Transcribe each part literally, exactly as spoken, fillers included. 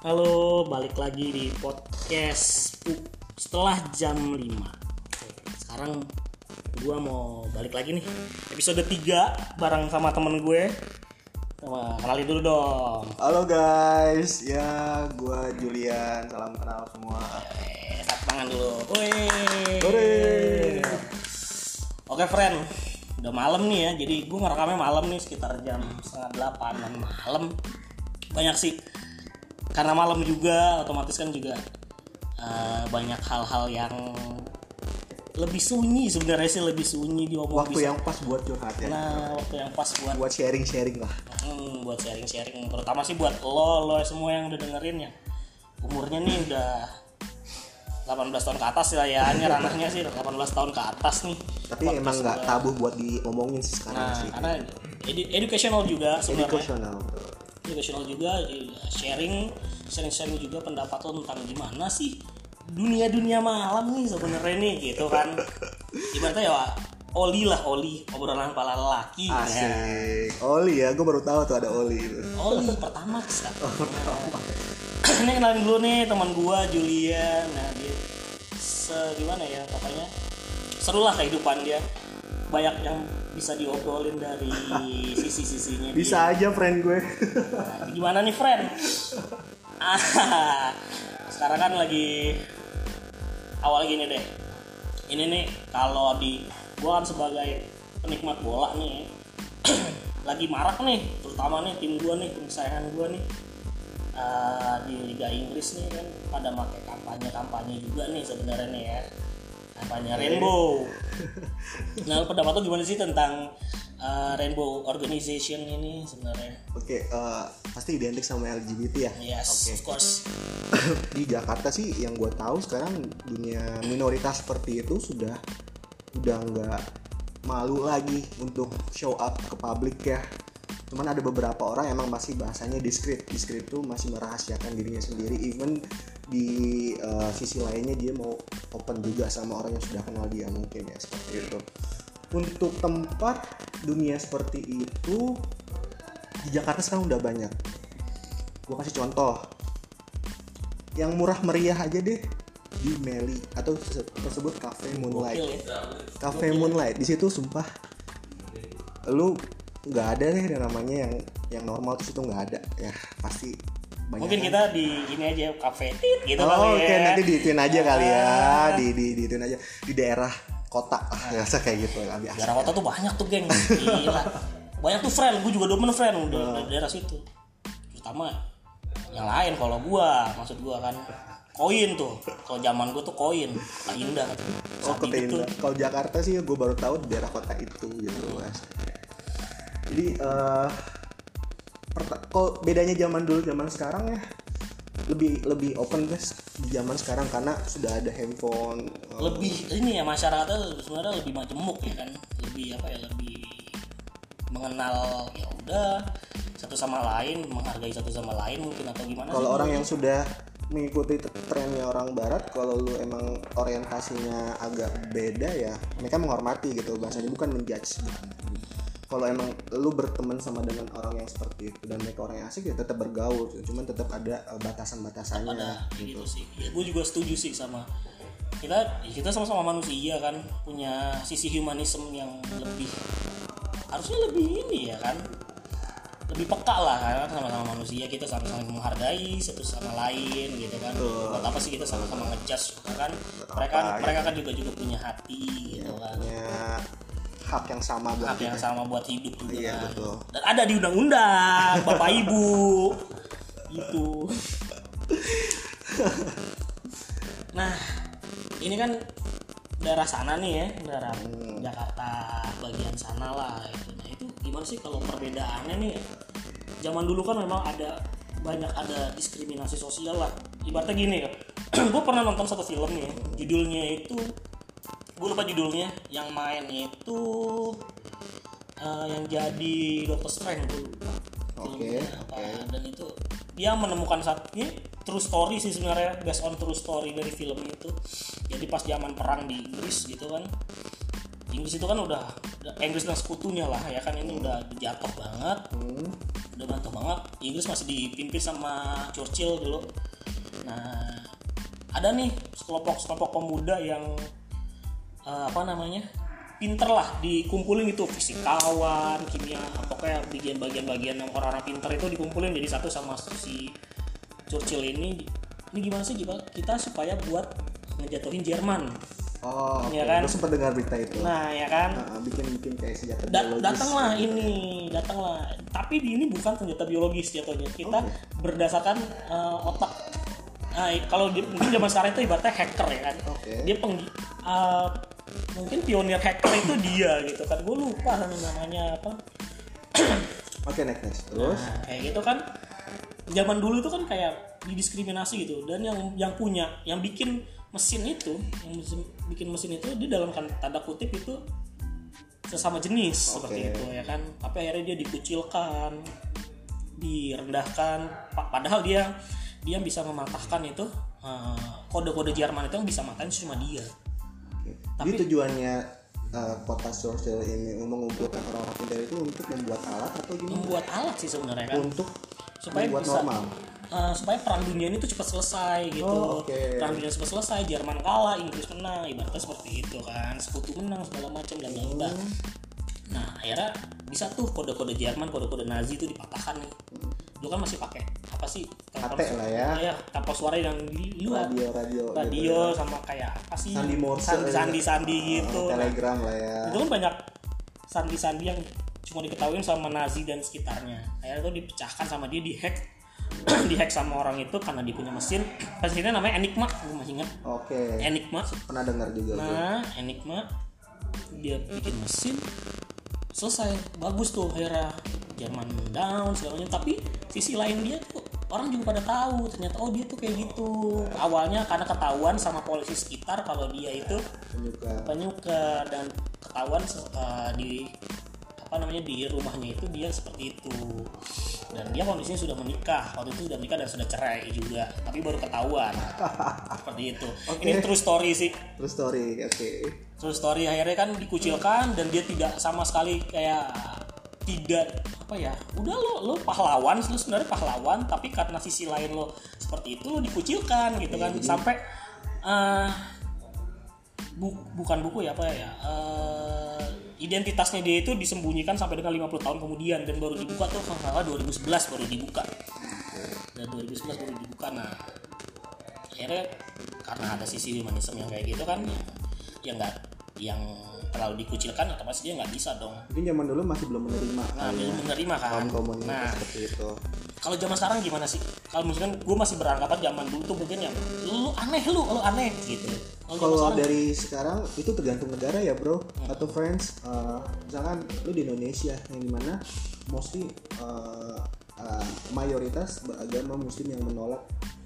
Halo, balik lagi di podcast setelah jam lima. Sekarang gue mau balik lagi nih, episode tiga bareng sama temen gue. Wah, kenalin dulu dong. Halo guys, ya gue Julian, salam kenal semua. Eh, tepuk tangan dulu. Wih. Hore. Oke friend, udah malam nih ya. Jadi gue ngerekamnya malam nih, sekitar jam setengah delapanan malam. Banyak sih, karena malam juga otomatis kan juga uh, banyak hal-hal yang lebih sunyi sebenarnya sih, lebih sunyi di omong. Waktu bisa. Yang pas buat curhat ya. Nah, waktu yang pas buat buat sharing-sharing lah. Hmm, buat sharing-sharing, terutama sih buat lo, lo semua yang udah dengerin ya. Umurnya nih udah delapan belas tahun ke atas lah ya, ini ranahnya sih delapan belas tahun ke atas nih. Tapi emang nggak juga tabu buat diomongin sih sekarang nah, sih. Karena edu- educational juga sebenarnya. Educational. Educational juga, sharing, sharing-sharing juga pendapat lo tentang gimana sih dunia-dunia malam nih sebenarnya nih gitu kan. Ibaratnya ya Oli lah, Oli, obrolan para lelaki. Asik. Ya. Oli ya, gue baru tahu tuh ada Oli. Oli pertama kan. Ini kenalin dulu nih teman gue Julian. Nah dia se gimana ya pokoknya seru lah kehidupan dia. Banyak yang bisa diobrolin dari sisi-sisinya. Bisa dia. Aja friend gue. Nah, gimana nih friend? Ah, sekarang kan lagi awal gini deh. Ini nih kalau di gua kan sebagai penikmat bola nih, lagi marak nih, terutama nih tim gua nih, tim kesayangan gua nih uh, di Liga Inggris nih kan pada pakai kampanye-kampanye juga nih sebenarnya nih ya. Kampanye Rainbow. Nah, pendapat lo gimana sih tentang uh, Rainbow Organization ini sebenarnya? Oke, okay, uh, pasti identik sama L G B T ya. Yes, okay. Of course. Di Jakarta sih yang gue tahu sekarang dunia minoritas seperti itu sudah udah nggak malu lagi untuk show up ke publik ya. Cuman ada beberapa orang emang masih bahasanya diskret. Diskret itu masih merahasiakan dirinya sendiri. Even di uh, sisi lainnya dia mau open juga sama orang yang sudah kenal dia mungkin ya seperti itu. Untuk tempat dunia seperti itu di Jakarta sekarang udah banyak. Gue kasih contoh. Yang murah meriah aja deh di Meli atau tersebut Cafe Moonlight. Cafe Moonlight di situ sumpah lu nggak ada deh namanya yang yang normal tuh itu nggak ada ya pasti banyak. Mungkin kan? Kita di ini aja kafe tit gitu oh, kali oke okay. ya. Nanti diituin aja ah. kali ya di di diituin aja di daerah kota lah ya kayak gitu lebih asik. Daerah kota tuh banyak tuh geng. Gila. Banyak tuh friend, gue juga demen friend udah oh. Dari daerah situ. Terutama yang lain kalau gua maksud gua kan koin tuh. Kalau zaman gua tuh koin, Kota Indah. Oh, Kota Indah. Kalau Jakarta sih gua baru tahu di daerah kota itu gitu Mas. Jadi uh, pert- kalau bedanya zaman dulu zaman sekarang ya lebih lebih open guys di zaman sekarang karena sudah ada handphone. Uh, lebih ini ya masyarakatnya sebenarnya lebih majemuk ya kan, lebih apa ya lebih mengenal ya udah satu sama lain, menghargai satu sama lain mungkin atau gimana. Kalau orang yang sudah mengikuti trennya orang barat, kalau lu emang orientasinya agak beda ya mereka menghormati gitu bahasanya, bukan menjudge. Kalau emang lu berteman sama dengan orang yang seperti itu dan mereka orang yang asik ya tetap bergaul, cuman tetap ada batasan-batasannya. Ada gitu, gitu sih. Ya, gue juga setuju sih sama kita. Kita sama-sama manusia kan, punya sisi humanisme yang lebih harusnya lebih ini ya kan, lebih peka lah karena sama-sama manusia, kita sama-sama menghargai satu sama lain gitu kan. Tuh. Buat apa sih kita sama-sama ngejudge kan? Mereka apa, mereka gitu. Kan juga juga punya hati gitu kan. Punya hak yang sama buat hak kita. Yang sama buat hidup juga. Iya, kan. Betul. Dan ada di undang-undang Bapak Ibu. Gitu. Nah, ini kan daerah sana nih ya, daerah hmm. Jakarta bagian sana lah itu. Nah, itu gimana sih kalau perbedaannya nih? Zaman dulu kan memang ada banyak ada diskriminasi sosial lah. Ibaratnya gini kan. Gue pernah nonton satu film nih, judulnya itu gue lupa judulnya, yang main itu uh, yang jadi Doctor Strange gue lupa. Oke. Okay, okay. Dan itu dia menemukan satu ini true story sih sebenarnya, based on true story dari film itu. Jadi pas zaman perang di Inggris gitu kan, Inggris itu kan udah Inggris dan sekutunya lah ya kan, ini udah jatuh banget, Hmm. udah jatuh banget. Inggris masih dipimpin sama Churchill dulu. Nah ada nih sekelompok-sekelompok pemuda yang uh, apa namanya pinter lah, dikumpulin itu fisikawan, kimia, pokoknya bagian-bagian-bagian yang orang-orang pinter itu dikumpulin jadi satu sama si Churchill ini. Ini gimana sih kita, kita supaya buat ngejatuhin Jerman. Oh, ya oke. kan? Gue sempat dengar berita itu. Nah ya kan, Nah, bikin-bikin kayak senjata Da- biologis. datanglah ini, datanglah. Tapi ini bukan senjata biologis jatuhnya. Kita Oke. berdasarkan uh, otak. Nah, kalau di, mungkin zaman sekarang itu ibaratnya hacker ya kan. Oke. Dia penggi, uh, mungkin pionir hacker itu dia gitu kan. Gue lupa namanya apa. Oke, next next. Terus? Nah, kayak gitu kan. Zaman dulu itu kan kayak didiskriminasi gitu, dan yang yang punya, yang bikin mesin itu, yang bikin mesin itu dia dalam tanda kutip itu sesama jenis. Oke. Seperti itu ya kan. Tapi akhirnya dia dikucilkan, direndahkan. Padahal dia dia bisa mematahkan itu uh, kode-kode Jerman itu yang bisa matahin cuma dia. Oke. Tapi- Jadi tujuannya uh, kota Churchill ini mengumpulkan orang-orang pintar itu untuk membuat alat atau gimana? Membuat alat sih sebenarnya kan. Untuk Supaya membuat bisa normal. uh, supaya perang dunia ini tuh cepat selesai gitu. Oh, oke. Perang dunia cepat selesai, Jerman kalah, Inggris menang, ibaratnya seperti itu kan. Sekutu menang segala macam dan lain-lain. Hmm. Nah, akhirnya bisa tuh kode-kode Jerman, kode-kode Nazi itu dipatahkan nih. Dulu kan masih pakai apa sih? H T lah ya. Ya, tampol suara yang di luar. Radio radio. Radio gitu. sama kayak apa sih? Sandi Morse. Sandi, sandi, sandi Uh, gitu. Telegram lah ya. Itu kan banyak sandi-sandi yang cuma diketahui sama Nazi dan sekitarnya. Akhirnya itu dipecahkan sama dia, dihack. Dihack sama orang itu karena dia punya mesin. Mesinnya namanya Enigma, gue masih ingat. Oke. Enigma. Pernah dengar juga tuh. Nah, Enigma dia bikin mesin, selesai, bagus tuh, akhirnya Jerman down segalanya. Tapi sisi lain dia tuh orang juga pada tahu ternyata oh dia tuh kayak gitu. Awalnya karena ketahuan sama polisi sekitar kalau dia itu Penyuka. penyuka, dan ketahuan uh, di apa namanya di rumahnya itu dia seperti itu. Dan dia kondisinya sudah menikah, waktu itu sudah menikah dan sudah cerai juga, tapi baru ketahuan. Seperti itu. Oke. Ini true story sih. Terus story. Oke. True story, akhirnya kan dikucilkan dan dia tidak sama sekali kayak tidak apa ya, udah lo lo pahlawan, lo sebenarnya pahlawan, tapi karena sisi lain lo seperti itu lo dikucilkan gitu kan. Jadi- Sampai uh, bu, bukan buku ya apa ya uh, identitasnya dia itu disembunyikan sampai dengan lima puluh tahun kemudian, dan baru dibuka tuh kalau nggak salah dua ribu sebelas baru dibuka. Dan dua ribu sebelas baru dibuka. Nah akhirnya karena ada sisi humanisme yang kayak gitu kan, yang nggak yang terlalu dikucilkan, atau pasti dia nggak bisa dong. Mungkin zaman dulu masih belum menerima. Nah kali belum ya. menerima kan. Kaum komunitas Nah seperti itu. kalau zaman sekarang gimana sih? Kalau misalkan gue masih beranggapan zaman dulu tuh mungkin yang lu aneh, lu lu aneh gitu. Kalau zaman Kalau sekarang, dari sekarang itu tergantung negara ya bro atau friends. Uh, misalkan lu di Indonesia yang dimana mostly uh, uh, mayoritas beragama Muslim yang menolak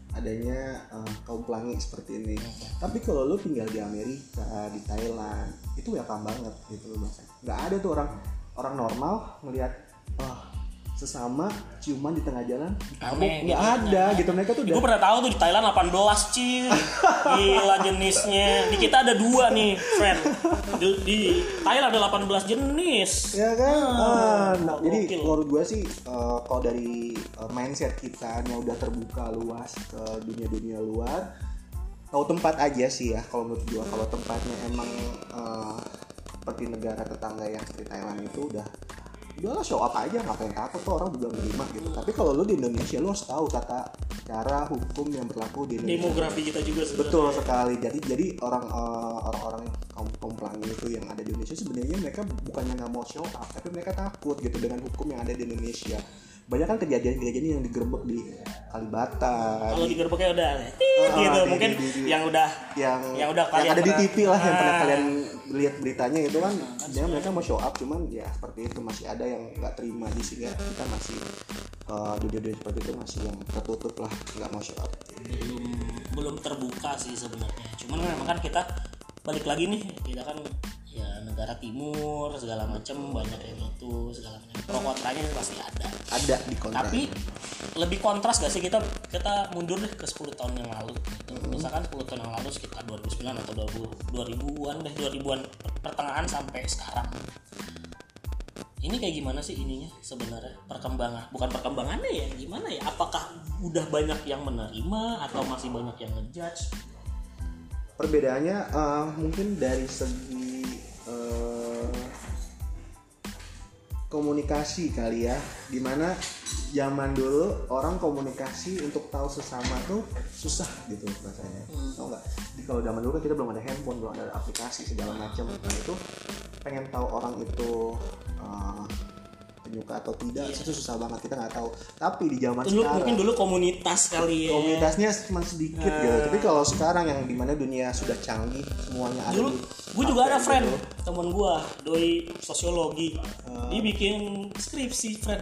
adanya uh, kaum pelangi seperti ini. Tapi kalau lu tinggal di Amerika, di Thailand, itu welcome banget gitu loh mas. Nggak ada tuh orang orang normal melihat oh, sesama ciuman di tengah jalan. Aneh, Nggak gitu. ada gitu, mereka tuh gue udah pernah tahu tuh di Thailand delapan belas cil. Gila jenisnya. Di kita ada dua nih, friend. Di, di Thailand ada delapan belas jenis. ya kan. Ah, nah, gokil. jadi menurut gue sih uh, kalau dari uh, mindset kita yang udah terbuka luas ke dunia-dunia luar, tahu tempat aja sih ya kalau menurut gue. Kalau tempatnya emang uh, seperti negara tetangga yang seperti Thailand itu udah udahlah show up aja, ngapain takut tuh, orang juga menerima gitu. Tapi kalau lu di Indonesia lu harus tahu tata cara hukum yang berlaku di Indonesia. Demografi kita juga sebenarnya. Betul sekali. Jadi jadi orang uh, orang-orang kaum kaum pelangi itu yang ada di Indonesia sebenarnya mereka bukannya nggak mau show up, tapi mereka takut gitu dengan hukum yang ada di Indonesia. Banyak kan kejadian-kejadian yang digerebek di Kalibata. Kalau di- digerebeknya udah Ah, gitu, di- mungkin di- di- di- yang udah yang yang udah kalian ada di pernah- T V lah yang pernah Ah. kalian lihat beritanya itu kan, dia mereka mau show up cuman ya seperti itu masih ada yang nggak terima di sini, kita masih uh, dunia-dunia seperti itu masih yang tertutup lah, nggak mau show up. belum belum terbuka sih sebenarnya. Cuman memang kan kita balik lagi nih, kita kan ya negara timur segala macam, banyak yang itu segala macam, pro kontranya pasti ada ada di kontra. Tapi lebih kontras gak sih kita kita mundur deh ke sepuluh tahun yang lalu. Mm-hmm. Misalkan sepuluh tahun yang lalu sekitar dua ribu sembilan atau dua ribuan deh, dua ribuan pertengahan sampai sekarang. Ini kayak gimana sih ininya sebenarnya perkembangan? Bukan perkembangannya ya, gimana ya? Apakah udah banyak yang menerima atau masih banyak yang ngejudge? Perbedaannya uh, mungkin dari segi uh, komunikasi kali ya, dimana zaman dulu orang komunikasi untuk tahu sesama tuh susah gitu rasanya. Hmm. Tau nggak? Jadi kalau zaman dulu kan kita belum ada handphone, belum ada aplikasi segala macam. Nah itu pengen tahu orang itu uh, penyuka atau tidak, yeah. itu susah banget, kita nggak tahu. Tapi di zaman dulu, sekarang mungkin dulu komunitas kali ya. Komunitasnya cuma sedikit nah. gitu. Tapi kalau sekarang yang dimana dunia sudah canggih, semuanya ada. Dulu gue juga ada friend, gitu. Temen gue doi sosiologi, uh. dia bikin skripsi friend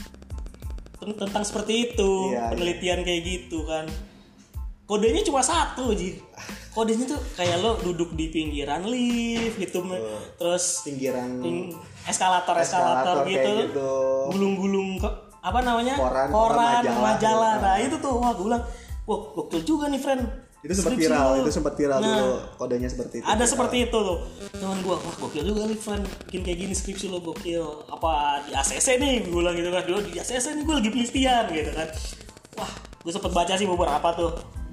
tentang seperti itu, yeah, penelitian yeah. kayak gitu kan. Kodenya cuma satu aja. Kodenya tuh kayak lo duduk di pinggiran lift gitu, uh, terus pinggiran ping, eskalator eskalator, eskalator gitu, gitu. Gulung-gulung apa namanya koran, koran majalah, majalah. Nah itu tuh wah gue bilang wah gokil juga nih friend. Itu sempat viral, itu sempat viral nah, dulu kodenya seperti itu. Ada seperti itu tuh. Teman gue, wah gokil juga nih friend, bikin kayak gini skripsi lo gokil. Apa di A C C nih, gue bilang gitu kan. Dulu di A C C nih gue lagi penelitian gitu kan. Wah, gue sempat baca sih beberapa tuh.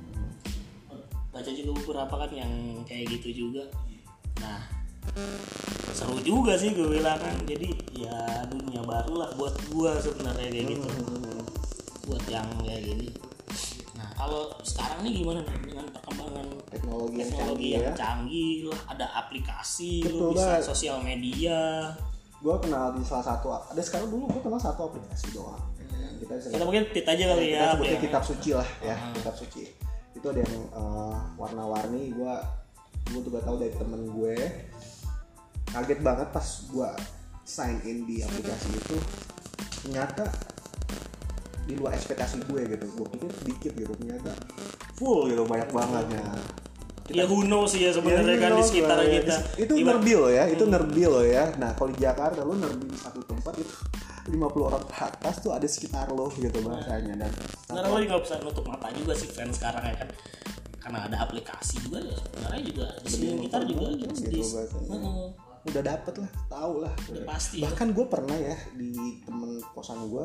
Baca juga beberapa kan yang kayak gitu juga. Nah, seru juga sih gue bilang kan. Jadi ya dunia baru lah buat gue sebenarnya kayak gitu. Hmm. Buat yang kayak gini. Nah kalau sekarang nih gimana nih dengan perkembangan teknologi yang teknologi canggih, yang ya? canggih lah, ada aplikasi, betul, lu bisa banget. Sosial media. Gue kenal di salah satu, ada sekarang dulu gue kenal satu aplikasi doang. Hmm. Kita, kita mungkin tit aja kali kita ya. Kita sebutnya ya. kitab suci lah ya, hmm. kitab suci. Itu ada yang uh, warna-warni. Gue gue juga tahu dari temen gue. Kaget banget pas gue sign in di aplikasi itu, ternyata di luar ekspektasi gue gitu. Gue pikir sedikit gitu, ternyata full gitu, banyak banget ya. Kita, ya who knows ya sebenarnya ya, kan di sekitar ya. Kita. Itu nerbil loh ya, itu hmm. nerbil loh ya. Nah kalau di Jakarta lo nerbil di satu tempat itu lima puluh orang ke atas tuh ada sekitar lo gitu bahasanya. Dan sebenarnya lo juga bisa nutup mata juga sih friend sekarang ya kan. Karena ada aplikasi juga ya sebenarnya juga di sini kita juga gitu, gitu uh-uh. udah dapet lah, tahu lah. Udah pasti. Bahkan gue pernah ya di temen kosan gue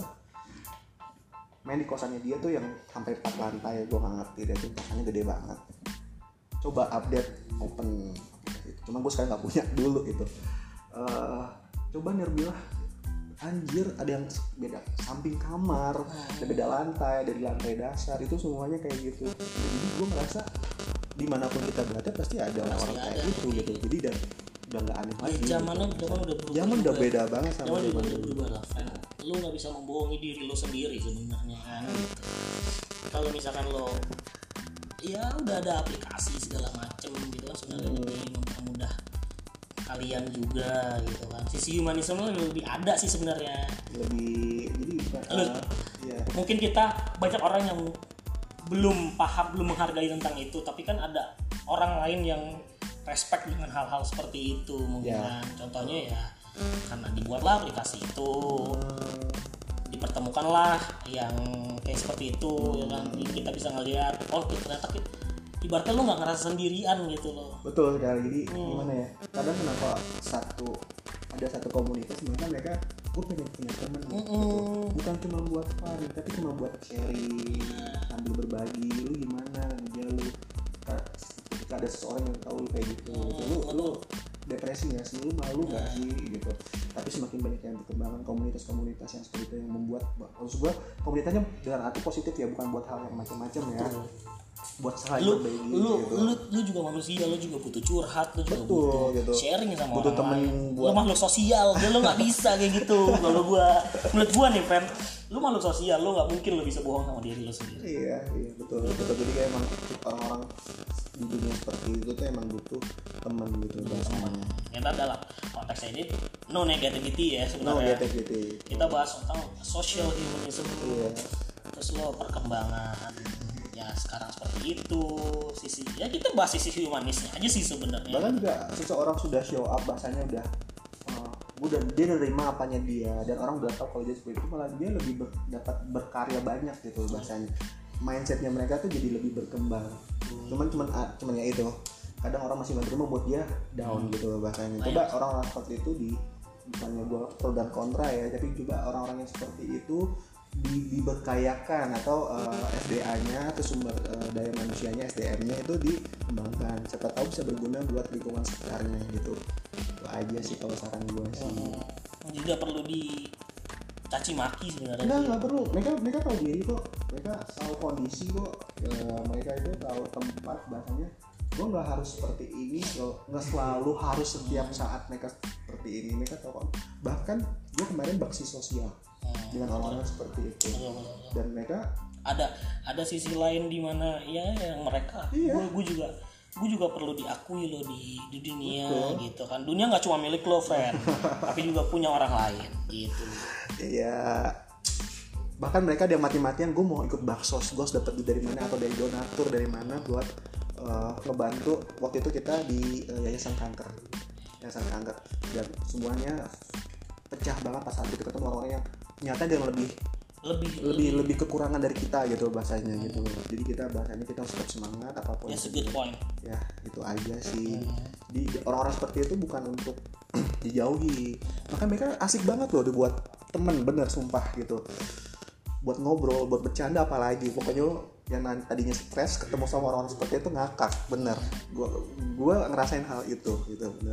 main di kosannya dia tuh yang sampai empat lantai, gue nggak ngerti deh, tuh kosannya gede banget. Coba update open, cuma gue sekarang nggak punya dulu gitu. Uh, coba nerbilah, anjir ada yang beda samping kamar, ada beda lantai, dari lantai dasar itu semuanya kayak gitu. Jadi gue ngerasa dimanapun kita berada pasti ada orang-orang kayak gitu gitu. Jadi dan udah nggak aneh lagi. Zaman gitu. zaman udah berubah. Zaman udah beda banget sama zaman udah berubah lah. Lu nggak bisa membohongi diri lo sendiri sebenarnya kan. Gitu. Kalau misalkan lo ya udah ada aplikasi segala macem gitu kan sebenarnya hmm. lebih mempermudah kalian juga gitu kan. Sisi humanisme lebih ada sih sebenarnya. Lebih jadi lu, uh, ya. Mungkin kita banyak orang yang belum paham, belum menghargai tentang itu, tapi kan ada orang lain yang respect dengan hal-hal seperti itu mungkin ya. Kan. Contohnya ya karena dibuatlah aplikasi itu, dipertemukanlah yang kayak seperti itu ya kan. Kita bisa ngelihat oh ternyata kita, ibaratnya lo nggak ngerasa sendirian gitu loh. Betul sekali. Jadi hmm. gimana ya, kadang kenapa satu ada satu komunitas mereka mereka gue pengen punya teman gitu. Bukan cuma buat fun tapi cuma buat sharing, sambil berbagi lu gimana dia lu ketika ada seseorang yang tahu lu kayak gitu, hmm. lu lu depresi nggak sih, lu malu nggak hmm. sih gitu. Tapi semakin banyak yang berkembang komunitas-komunitas yang seperti itu yang membuat, maksud gue komunitasnya dengan arti positif ya, bukan buat hal yang macam-macam ya. Buat saling lu, berbagi lu, gitu. lu, lu juga manusia, lu juga butuh curhat, lu juga betul, butuh gitu. sharing sama butuh orang lain. Buat... Lu makhluk sosial, dia lu nggak bisa kayak gitu. Kalau gua, menurut gua nih, friend, lu makhluk sosial, lu nggak mungkin lu bisa bohong sama diri lu sendiri. Iya, iya betul, betul. Jadi kayak emang orang-orang di dunia seperti itu tuh emang butuh teman gitu, semuanya. Kita dalam konteks ini no negativity ya sebenarnya. No negativity. Kita bahas tentang social humanism. Iya. Terus lo perkembangan ya sekarang seperti itu sisi ya kita bahas sisi humanisnya aja sih sebenarnya. Bahkan juga seseorang sudah show up bahasanya udah uh, udah dia nerima apanya dia dan orang udah tahu kalau dia seperti itu, malah dia lebih ber, dapat berkarya banyak gitu bahasanya. Mindsetnya mereka tuh jadi lebih berkembang. Hmm. Cuman cuman cuman ya itu kadang orang masih menerima buat dia down hmm. gitu bahasanya. Coba hmm. orang-orang seperti itu di bukannya gue pro dan kontra ya, tapi juga orang-orang yang seperti itu di, diberkayakan atau uh, S D A-nya atau sumber uh, daya manusianya S D M-nya itu dikembangkan, siapa tahu bisa berguna buat lingkungan sekitarnya gitu. Itu aja sih kalau saran gue sih. Hmm. Juga perlu dicaci maki sebenarnya. Enggak, nggak perlu. Mereka mereka tahu diri kok. Mereka tahu kondisi kok. Ya, mereka itu tahu tempat bahasanya. Gue nggak harus seperti ini, nggak selalu harus setiap saat mereka seperti ini. Mereka tahu kok. Bahkan gue kemarin bakti sosial hmm, dengan orang-orang seperti itu. Betul, betul, betul. Dan mereka ada ada sisi lain di mana ya yang mereka. Iya. Gue gue juga gue juga perlu diakui loh di di dunia. Betul. Gitu kan. Dunia nggak cuma milik lo, friend, tapi juga punya orang lain gitu. Iya. Bahkan mereka dia mati-matian, gue mau ikut baksos, gue harus dapat duit dari mana atau dari donatur dari mana buat uh, ngebantu. Waktu itu kita di uh, yayasan kanker, yayasan kanker, dan semuanya pecah banget pas saat itu ketemu orang-orang yang nyata dia lebih lebih lebih lebih kekurangan dari kita gitu bahasanya hmm. gitu. Jadi kita bahasanya kita harus tetap semangat apapun. That's a good point. Ya itu aja sih. Hmm. Jadi orang-orang seperti itu bukan untuk dijauhi. Maka mereka asik banget loh dibuat temen, bener sumpah gitu. Buat ngobrol, buat bercanda apalagi. Pokoknya yang tadinya stres ketemu sama orang-orang seperti itu ngakak, bener. Gua gua ngerasain hal itu gitu, bener.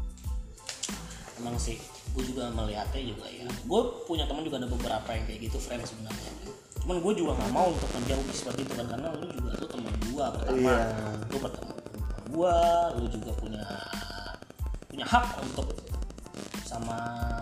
Emang sih, gue juga melihatnya juga ya. Gue punya teman juga ada beberapa yang kayak gitu, friend sebenarnya. Cuman gue juga nggak mau untuk menjauhi seperti itu kan, karena lu juga lu teman gue pertama, yeah. lu bertemu gue, lu juga punya punya hak untuk sama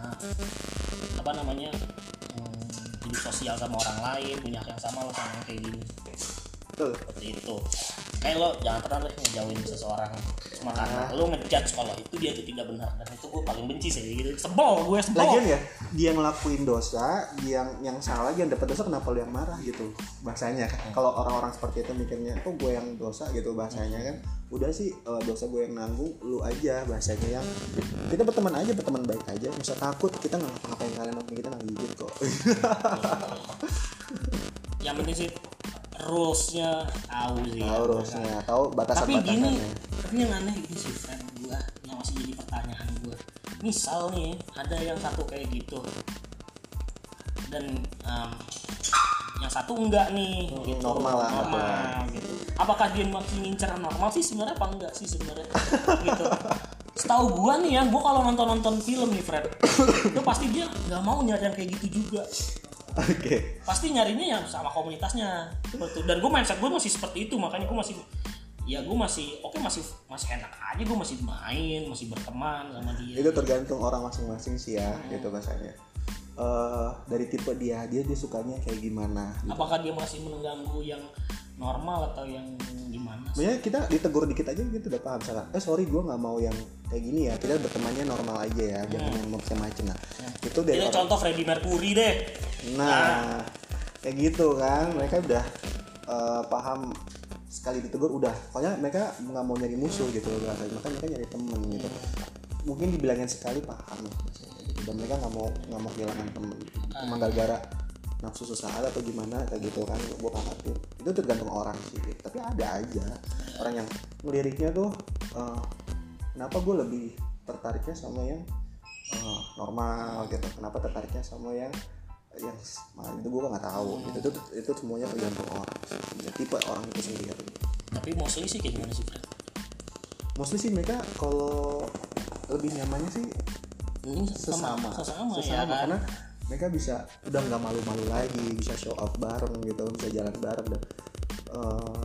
apa namanya hmm, hidup sosial sama orang lain, punya hak yang sama lo sama yang kayak gini. Betul. Seperti itu. Kayak lo jangan pernah deh ngejauhin seseorang cuma karena lo ngejudge kalau itu dia itu tidak benar, dan itu gue paling benci sih gitu. Sebel gue sebel. Lagian ya dia ngelakuin dosa, dia yang yang salah, dia yang dapat dosa, kenapa lo yang marah gitu bahasanya kan. Hmm. Kalau orang-orang seperti itu mikirnya kok gue yang dosa gitu bahasanya kan. Udah sih uh, dosa gue yang nanggung, lu aja bahasanya yang kita berteman aja, berteman baik aja, nggak usah takut, kita nggak ngapa-ngapain kalian, nanti kita nggak gigit kok. Yang penting sih rules-nya tahu sih. Tahu rules-nya, tahu batasan-batasannya. Tapi gini, tapi yang aneh ini sih friend gue, yang masih jadi pertanyaan gue. Misal nih ada yang satu kayak gitu dan um, yang satu enggak nih, hmm, gitu. Normal lah, normal gitu. Apakah dia masih ngincer normal sih sebenarnya apa enggak sih sebenarnya? Gitu. Setahu gua nih ya, gua kalau nonton-nonton film nih Fred, itu pasti dia nggak mau nyari yang kayak gitu juga. Oke. Okay. Pasti nyarinya yang sama komunitasnya. Betul. Dan gua mindset gua masih seperti itu, makanya gua masih ya gue masih oke okay, masih masih enak aja, gue masih main, masih berteman sama dia. Itu tergantung orang masing-masing sih ya, hmm. gitu bahasanya. Uh, dari tipe dia, dia dia sukanya kayak gimana? Gitu. Apakah dia masih mengganggu yang normal atau yang gimana? Sebenarnya kita ditegur dikit aja gitu udah paham misalkan. Eh sorry gue nggak mau yang kayak gini ya, kita bertemannya normal aja ya, jangan hmm. yang macam-macam. Nah, hmm. itu dari orang... contoh Freddie Mercury deh. Nah, nah, kayak gitu kan, mereka udah uh, paham. Sekali ditegur udah, pokoknya mereka nggak mau nyari musuh gitu loh, makanya mereka nyari temen gitu. Mungkin dibilangin sekali paham ya, dan mereka nggak mau nggak mau kehilangan temen, cuma gara-gara nafsu sesaat atau gimana kayak gitu kan, gue ngerti. Itu tergantung orang sih, tapi ada aja orang yang ngeliriknya tuh, uh, kenapa gue lebih tertariknya sama yang uh, normal gitu, kenapa tertariknya sama yang yang malah itu gue nggak tahu hmm. gitu. itu itu semuanya tergantung orang ya, tipe orang itu sendiri. Tapi mostly sih kayak gimana sih Fred? Mostly sih mereka kalau lebih nyamannya sih ini sesama sesama, sesama ya kan? Karena mereka bisa udah nggak malu-malu lagi, bisa show up bareng gitu, bisa jalan bareng dan uh,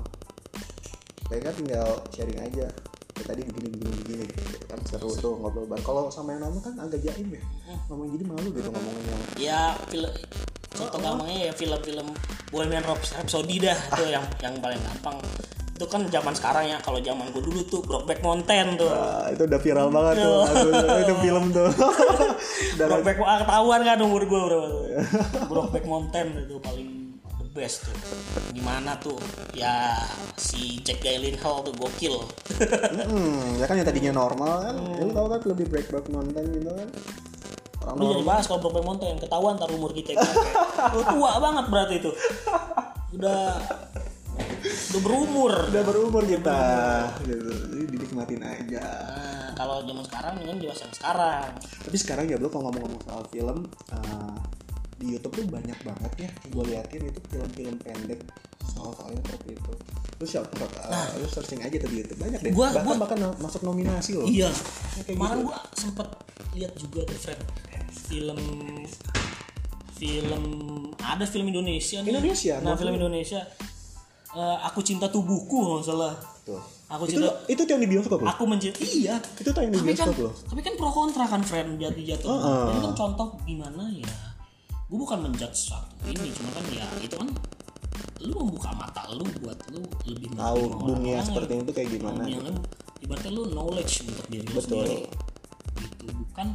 mereka tinggal sharing aja. Tadi begini begini begini gitu kan, seru tuh ngobrol bareng. Kalau sama yang normal kan agak jaim ya, ngomongin jadi malu gitu ngomongin yang ya film contoh gampangnya ya film-film Bohemian Rhapsody dah tuh yang yang paling gampang. Itu kan zaman sekarang ya, kalau zaman gue dulu tuh Brokeback Mountain tuh. Wah, itu udah viral banget tuh. Aduh, itu film tuh. Brokeback ketahuan kan umur gue berapa tuh. Brokeback Mountain itu paling the best tuh. Gimana tuh ya si Jack Gyllenhaal tuh gokil. Hmm, ya kan yang tadinya normal kan, hmm. lu tau kan lebih Brokeback Mountain gitu kan. Lu jangan bahas kalau Brokeback Mountain, ketahuan ntar umur kita gitu. Lu tua banget berarti itu. Udah udah berumur. Udah berumur kita. Gitu. Jadi dinikmatin aja. Nah, kalau zaman sekarang dengan jelas yang sekarang. Tapi sekarang ya bro, kalau ngomong-ngomong soal film, uh, di YouTube tuh banyak banget ya gue liatin itu film-film pendek soal-soalnya seperti itu. Lu siapa? Uh, nah, lu searching aja tuh di YouTube banyak deh. Gua, bahkan gua, bahkan masuk nominasi loh. Iya. gitu. Kemarin gue sempet lihat juga tuh friend film film ada film Indonesia nih. Indonesia. Nah film Indonesia. Uh, aku cinta tubuhku nggak salah. Tuh. Aku itu cinta. Itu tuh yang di bioskop loh. Aku mencintai. Iya. Itu tuh yang di bioskop kan, loh. Tapi kan pro kontra kan friend jatuh-jatuh. Uh-uh. Ini kan contoh gimana ya. Gue bukan menjudge sesuatu ini, cuma kan ya itu kan lu membuka mata lu buat lu lebih tahu dunia seperti itu kayak gimana. Yang lu ibaratnya lu knowledge untuk diri lu sendiri. Itu bukan.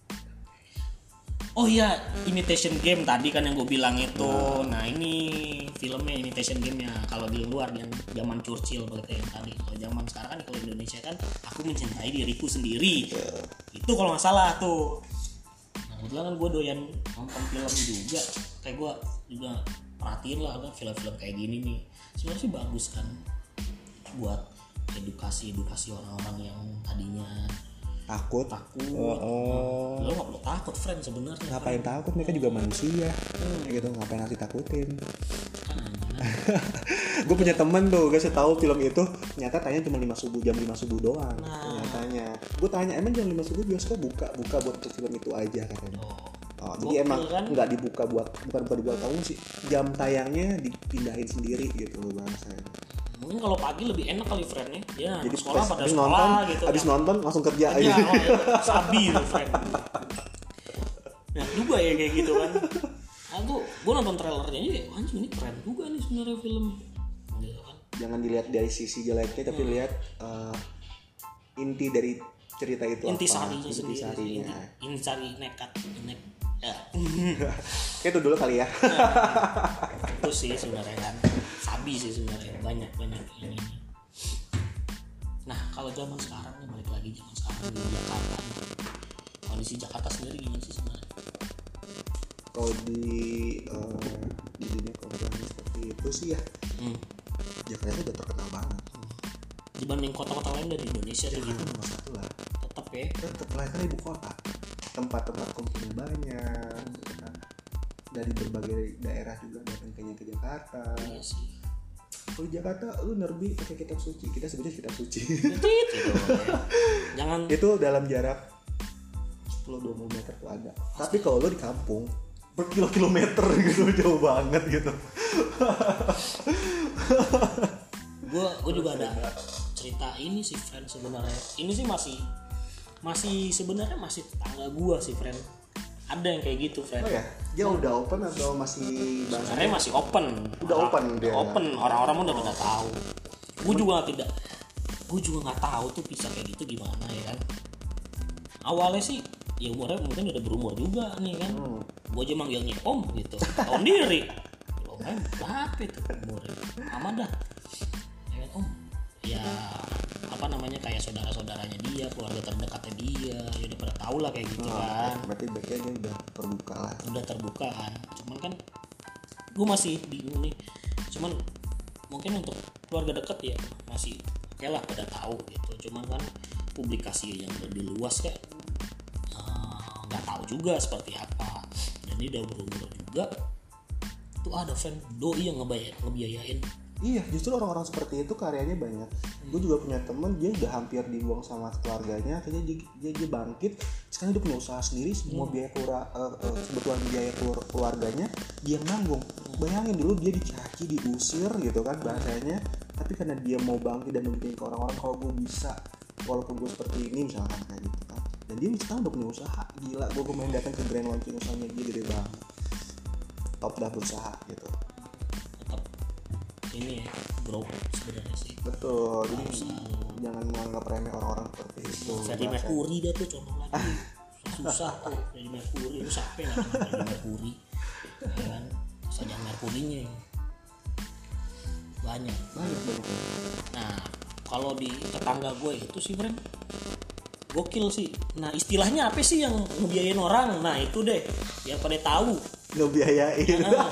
Oh iya, Imitation Game tadi kan yang gue bilang itu. Nah, ini filmnya Imitation Game-nya. Kalau di luar yang zaman Churchill berarti yang tadi. Kalau zaman sekarang kan kalau Indonesia kan aku mencintai diriku sendiri. Yeah. Itu kalau nggak salah tuh. Nah, kebetulan kan gue doyan nonton film juga. Kayak gue juga perhatiin lah kan film-film kayak gini nih. Sebenarnya sih bagus kan buat edukasi-edukasi orang-orang yang tadinya takut takut uh, uh. lo nggak perlu takut friend sebenarnya. Ngapain friend? Takut, mereka juga manusia hmm. gitu, ngapain harus ditakutin. Gue punya temen tuh, guys, tahu film itu ternyata tanya cuma lima subuh, jam lima subuh doang. Nah. Ternyatanya gue tanya emang jam lima subuh bioskop buka buka buat untuk film itu aja katanya. Oh, oh jadi emang kan? Nggak dibuka buat bukan bukan dibuat tamu sih, jam tayangnya dipindahin sendiri gitu loh bahasanya. Mungkin kalau pagi lebih enak kali friendnya ya. Jadi sekolah pada abis sekolah nonton, gitu abis kan. nonton langsung kerja aja ya, oh, ya. Sabi tuh friend. Nah juga ya kayak gitu kan. Aku gue nonton trailernya aja ya, anjing ini keren juga nih sebenarnya film gitu kan. Jangan dilihat dari sisi jeleknya tapi hmm. lihat uh, inti dari cerita itu inti apa sarinya inti sendiri sarinya. Inti, inti sari nekat nek ya. Kayak itu dulu kali ya. Nah, itu sih sebenarnya kan sabi sih sebenarnya banyak banyak ini. Nah kalau zaman sekarang nih balik lagi zaman sekarang di Jakarta nih. Kondisi Jakarta sendiri gimana sih sebenarnya? Kalau di uh, di dunia konten seperti itu sih ya, hmm. Jakarta udah terkenal banget. Hmm. Dibanding kota-kota lain dari Indonesia tuh gitu. Nomor satu lah. Tetap ya. Tetap lah kan ibu kota. Tempat-tempat kumpulnya banyak. Hmm. Dari berbagai daerah juga datang kayaknya ke Jakarta. Iya sih. Kalau di Jakarta lu nerbi pakai kitab suci, kita sebutnya kitab suci. Gitu, ya. Jangan. Itu dalam jarak sepuluh dua puluh meter tuh ada. Pasti. Tapi kalau lu di kampung berkilo-kilometer gitu jauh banget gitu. Gue gue juga ada cerita ini sih friend sebenarnya. Ini sih masih masih sebenarnya masih tetangga gue sih friend. Ada yang kayak gitu friend. Oh ya, dia nah, udah open atau masih? Sebenarnya masih open. Udah orang, open dia. Open, orang-orang udah pada tahu. Gue juga tidak, gue juga nggak tahu tuh bisa kayak gitu gimana ya kan. Awalnya sih, ya umurnya mungkin udah berumur juga nih kan. Hmm. Gue aja manggilnya om gitu, tahun diri. Omnya berapa itu umurnya? Aman dah. Ya kan om. Ya apa namanya kayak saudara-saudaranya dia, keluarga terdekatnya dia, ya udah pada tahu lah kayak gitu oh, kan. Berarti baiknya dia udah terbuka lah. Udah terbuka kan. Cuman kan gue masih bingung nih. Cuman mungkin untuk keluarga dekat ya masih oke lah pada tahu gitu. Cuman kan publikasi yang lebih luas kayak nggak uh, tahu juga seperti apa. Dan dia udah berumur juga. Tuh ada fan doi yang ngebayar, ngebiayain. Iya, justru orang-orang seperti itu karyanya banyak. Hmm. Gue juga punya temen, dia udah hampir dibuang sama keluarganya, akhirnya dia, dia, dia bangkit. Sekarang dia punya usaha sendiri, semua hmm. biaya keluar, uh, uh, kebutuhan biaya keluarganya dia yang nanggung. Hmm. Bayangin dulu dia dicaci, diusir gitu kan bahasanya, tapi karena dia mau bangkit dan membuktikan ke orang-orang kalau gue bisa, walaupun gue seperti ini misalkan kayak gitu kan. Dan dia sekarang udah punya usaha, gila. Gue kemarin datang ke grand launching usahanya dia gede banget, top dah berusaha gitu. Ini ya, bro sebenarnya sih. Betul. Jadi Harus, jangan menganggap remeh orang-orang seperti itu. Freddie Mercury dah tuh contoh lagi. Susah tuh Freddie Mercury itu sampai lah Freddie Mercury. Ya kan? Saja Mercury-nya. banyak banyak banyak. nah kalau di tetangga gue itu sih friend gokil sih. Nah istilahnya apa sih yang ngebiayain orang? Nah itu deh yang pada tahu. Ngebiayain. Nah,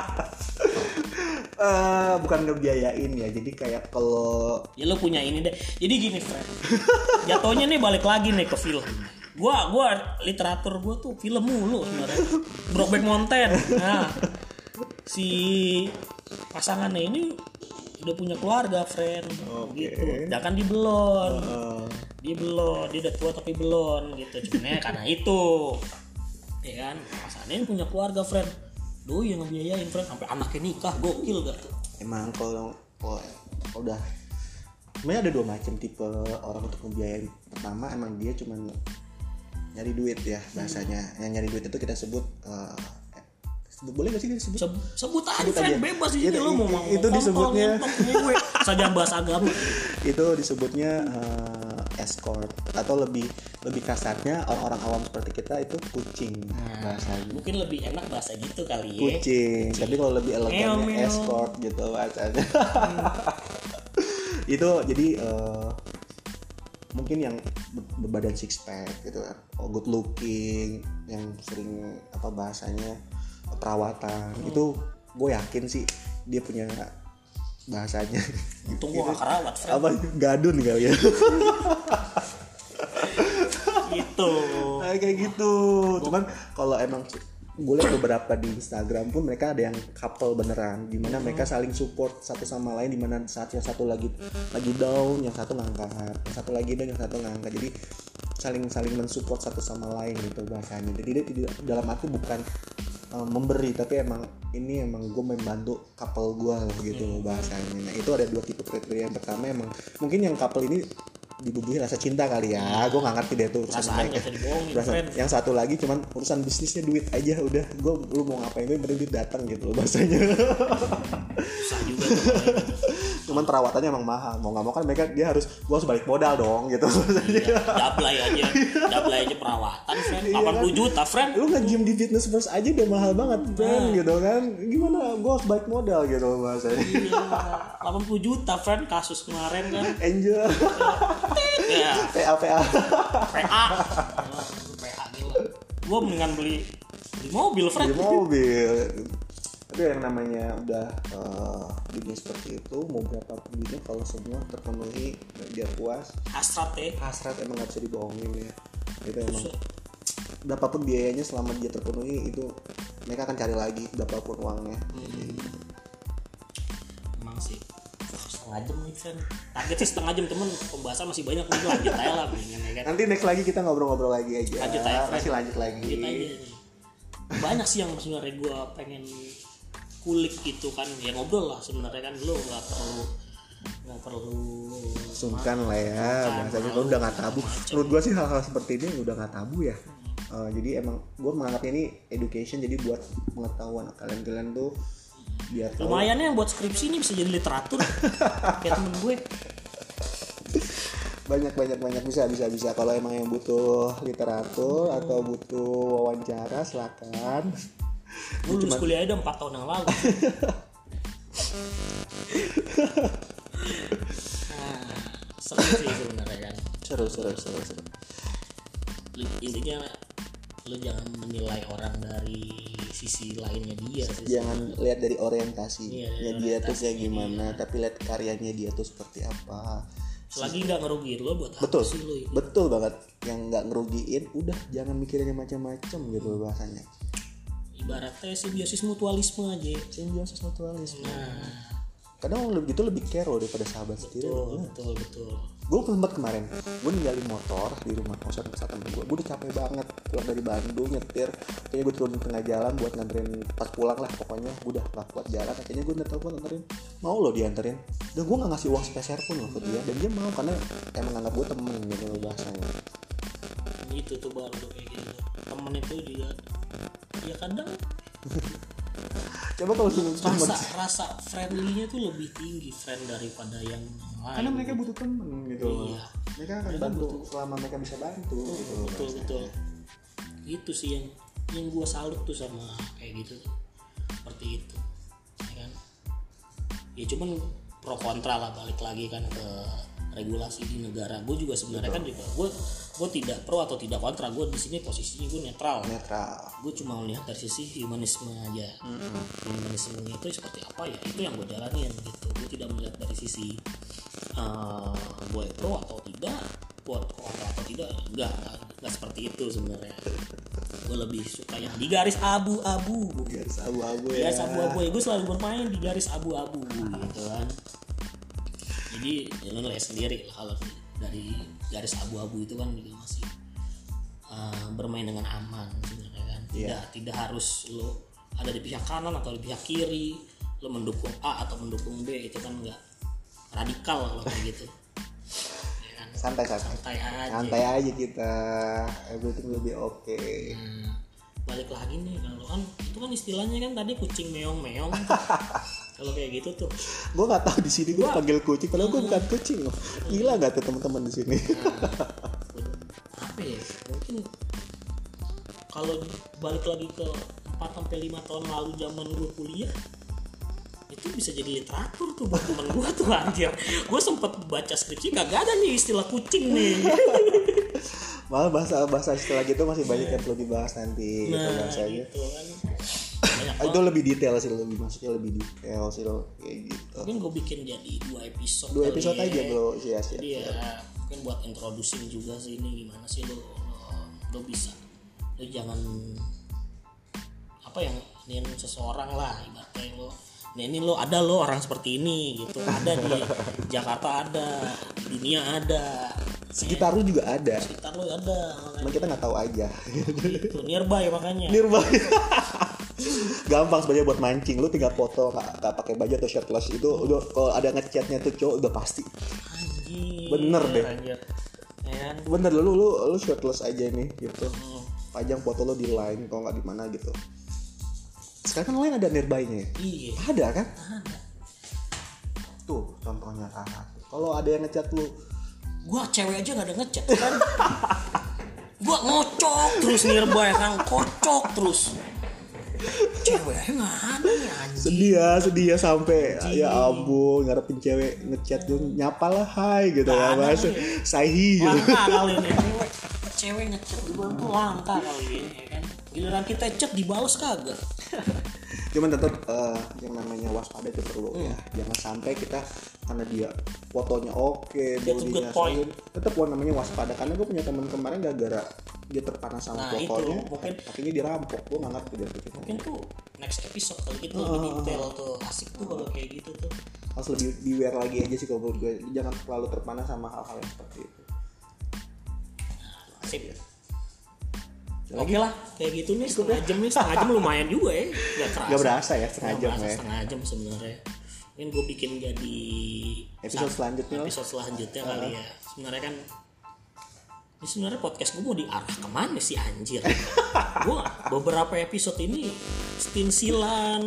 uh, bukan ngebiayain ya, jadi kayak kalau ya lo punya ini deh. Jadi gini friend, jatuhnya nih balik lagi nih ke film. Gua gua literatur gua tuh film mulu sebenarnya. Brokeback Mountain. Nah si pasangannya ini udah punya keluarga friend, okay. gitu. Jangan dibelon. uh, Dia belon, dia udah tua tapi belon gitu. Cuma karena itu, ya kan, pasangannya punya keluarga friend. Duh yang ngebiayain friend sampai anaknya nikah, gokil gak? Emang kalau kalau udah sebenarnya ada dua macam tipe orang untuk ngebiayain. Pertama emang dia cuma nyari duit ya bahasanya. Hmm. Yang nyari duit itu kita sebut uh, boleh gak sih disebut? Sebut, sebut aja sebut friend, aja. bebas sih itu, lo mau mau itu disebutnya gue saja bahas agama. Itu disebutnya uh, escort atau lebih lebih kasarnya orang-orang awam seperti kita itu kucing nah, bahasanya. Mungkin lebih enak bahasa gitu kali ya. Kucing, kucing. Tapi kalau lebih elegannya escort gitu bahasanya. Hmm. Itu jadi uh, mungkin yang berbadan six pack gitu kan, oh, good looking, yang sering apa bahasanya perawatan, hmm. itu gue yakin sih dia punya bahasanya. Untung gue gak kerawat friend. Apa gadun kali ya. Gitu nah, kayak gitu. Cuman kalau emang gue lihat beberapa di Instagram pun mereka ada yang couple beneran, dimana hmm. mereka saling support satu sama lain, dimana saat yang satu lagi lagi down yang satu ngangkat, yang satu lagi down yang satu ngangkat, jadi saling saling mensupport satu sama lain gitu bahasanya. Jadi dia tidak dalam arti bukan uh, memberi, tapi emang ini emang gue membantu couple gue gitu hmm. bahasanya. Nah itu ada dua tipe kriteria. Yang pertama emang mungkin yang couple ini dibubuhi rasa cinta kali ya, gue nggak ngerti deh tuh urusan mereka. Yang satu lagi cuman urusan bisnisnya, duit aja udah, gue lu mau ngapain gue beri duit datang gitu loh bahasanya. Susah juga tuh. Cuman perawatannya emang mahal, mau nggak mau kan mereka dia harus gue harus balik modal dong gitu. Iya, dablay aja, dablay aja perawatan friend, delapan puluh juta friend. Lu nge-gym di fitness first aja udah mahal banget friend nah. gitu kan, gimana gue harus balik modal gitu bahasanya. Iya, delapan puluh juta friend kasus kemarin kan. Angel. Ya. P A P A P A P A gila. Gue mendingan beli beli mobil friend. Beli mobil. Tapi yang namanya udah uh, dunia seperti itu, mau berapa pun duitnya kalau semua terpenuhi dia puas. Hasrat ya. Hasrat emang nggak bisa dibohongin ya. Itu emang berapapun biayanya selama dia terpenuhi itu mereka akan cari lagi berapapun uangnya. Hmm. Emang sih. Setengah jam nih friend, target sih setengah jam, temen pembahasan masih banyak, nih lanjut aja lah mendingan ya kan. Nanti next lagi kita ngobrol-ngobrol lagi aja. Lanjut aja friend. Masih lanjut lagi. Lanjut aja nih. Banyak sih yang sebenarnya gue pengen kulik gitu kan, ya ngobrol lah sebenarnya kan, lo nggak perlu nggak perlu sungkan lah ya, bahasanya kalau udah nggak tabu. Menurut gue sih hal-hal seperti ini udah nggak tabu ya. Hmm. Uh, jadi emang gue menganggapnya ini education, jadi buat pengetahuan kalian-kalian tuh. Biar lumayan yang buat skripsi ini bisa jadi literatur. Kayak temen gue banyak banyak banyak bisa bisa bisa kalau emang yang butuh literatur hmm. atau butuh wawancara silakan. Gue lulus kuliah udah empat tahun yang lalu. Nah, seru sih sebenarnya kan. Seru seru seru seru. Intinya lu jangan menilai orang dari sisi lainnya dia sih. Jangan lihat dari orientasinya iya, dia tuh kayak gimana, dia. Tapi lihat karyanya dia tuh seperti apa. Selagi nggak ngerugiin lo buat betul, apa sih lo? Betul banget. Yang nggak ngerugiin, udah jangan mikirin macam-macam gitu bahasanya. Ibaratnya simbiosis mutualisme aja. Simbiosis mutualisme. Nah, kadang lebih gitu lebih care loh daripada sahabat betul, sendiri. Betul, betul, betul. Gue sempat kemarin, gue ninggalin motor di rumah kosan kesatuan gue. Gue udah capek banget pulang dari Bandung nyetir. Kayaknya gue turun di tengah jalan buat nganterin pas pulang lah. Pokoknya gue udah gak kuat jalan. Akhirnya gue udah telepon nganterin. Mau loh dianterin. Dan gue gak ngasih uang sepeser pun loh ke dia. Dan dia mau karena emang nganggap gue temen gitu bahasanya. Itu tuh baru tuh kayak gitu. Temen itu juga ya kadang coba kalau rasa rasa friendly-nya tuh lebih tinggi friend daripada yang lain. Karena mereka butuh temen gitu. Iya. Mereka akan mereka bantu butuh. Selama mereka bisa bantu. Betul gitu, betul. betul. Itu sih yang yang gue salut tuh sama kayak gitu tuh. Seperti itu. Ya kan? Ya cuman pro kontra lah, balik lagi kan ke regulasi di negara. Gue juga sebenarnya kan juga gue gue tidak pro atau tidak kontra, gue di sini posisinya gue netral. Netral. Gue cuma melihat dari sisi humanisme aja. Mm-hmm. Humanismenya itu seperti apa ya, itu yang gue jalanin gitu. Gue tidak melihat dari sisi uh, gue pro atau tidak, buat kontra atau tidak, enggak, enggak, enggak seperti itu sebenarnya. Gue lebih suka yang di garis abu-abu. Garis abu-abu ya. Garis abu-abu ya, gue selalu bermain di garis abu-abu gitu kan. Jadi ya lo lihat sendiri lah, kalau dari garis abu-abu itu kan juga masih uh, bermain dengan aman sebenarnya kan. Tidak yeah. tidak harus lo ada di pihak kanan atau di pihak kiri, lo mendukung A atau mendukung B, itu kan enggak radikal kalau kayak gitu. Ya kan? Santai santai. Santai aja. Santai aja kita. Everything will be okay. Hmm, balik lagi nih kalau kan itu kan istilahnya kan tadi kucing meong-meong. Kalau kayak gitu tuh, gue nggak tahu di sini gue panggil kucing, padahal gue bukan kucing loh. Gila nggak tuh teman-teman di sini? Nah, apa ya? Mungkin kalau balik lagi ke empat sampai lima tahun lalu zaman gue kuliah, itu bisa jadi literatur tuh buat temen gue tuh anjir. Gue sempet baca skripsi nggak ada nih istilah kucing nih. Malah bahasa-bahasa istilah gitu masih banyak yang perlu dibahas nanti. Nah, gitu bahasanya. Gitu kan. Itu lebih detail sih, lebih maksudnya lebih detail sih lo kayak gitu. Mungkin gue bikin jadi dua episode. Dua episode ya. aja bro, ya, jadi ya, ya mungkin buat introducing juga sih ini gimana sih lo, lo, lo bisa, lo jangan apa yang nih seseorang lah ibaratnya lo. Nah ini lo ada lo orang seperti ini gitu, ada di Jakarta ada, di dunia ada, sekitar lu juga ada, sekitar lu ada, cuma kita nggak tahu aja. Gitu, nearby makanya. Nearby. Gampang sebenarnya buat mancing, lu tinggal foto nggak nggak pakai baju atau shirtless itu udah, kalau ada ngechatnya tuh cowok udah pasti. Anjir. Bener deh. Anjir. Ya. Bener lu lu lu shirtless aja nih gitu. Hmm. Pajang foto lu di line kalau nggak di mana gitu. Sekarang kan line ada nearby-nya. Iya. Ada kan? Ada. Tuh contohnya ah. Kalau ada yang ngechat lu, gua cewek aja nggak ada ngechat kan? Gua ngocok terus nearby kan, kocok terus. Cewek nggak ada nih anjing. Sedih ya, sedih ya sampai anjing. Ya ampun ngarepin cewek ngechat tuh nyapa lah hai gitu ya mas, sahi gitu. Langka kali ini cewek, cewek ngechat duluan tuh langka kali ini ya kan. Giliran kita chat dibalas kagak. Cuman tetap uh, yang namanya waspada itu perlu hmm. ya. Jangan sampai kita karena dia fotonya oke, bodinya tetap gua namanya waspada. Karena gue punya teman kemarin gara-gara dia terpanas sama nah, fotonya, itu, mungkin akhirnya dirampok. Gue nggak ngerti dia pikir. Mungkin tuh next episode kalau gitu uh, lebih detail tuh, asik tuh kalau kayak gitu tuh. Harus lebih beware lagi aja sih kalau gue. Jangan terlalu terpanas sama hal-hal yang seperti itu. Sip. Oke okay lah, kayak gitu nih setengah jam nih, setengah jam lumayan juga ya, nggak kerasa. Nggak berasa ya setengah jam ya. Setengah jam sebenarnya. Mungkin gue bikin jadi episode selanjutnya. Episode selanjutnya uh. kali ya. Sebenarnya kan, ini sebenarnya podcast gue mau diarah kemana sih anjir? Gue beberapa episode ini stinsilan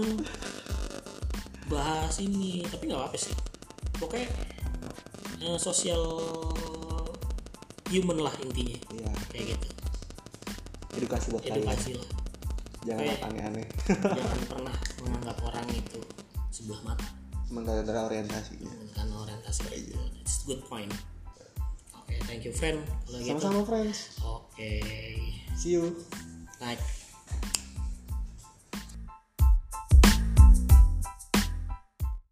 bahas ini, tapi nggak apa-apa sih. Pokoknya eh, sosial human lah intinya, iya. Kayak gitu. Edukasi buat kalian. Edukasi lah. Jangan okay. aneh-aneh. Jangan pernah menganggap orang itu sebelah mata. Sementara orientasinya. Karena orientasi itu. It's good point. Oke, okay, thank you friend. Sama-sama gitu. Friends. Oke. Okay. See you. Like.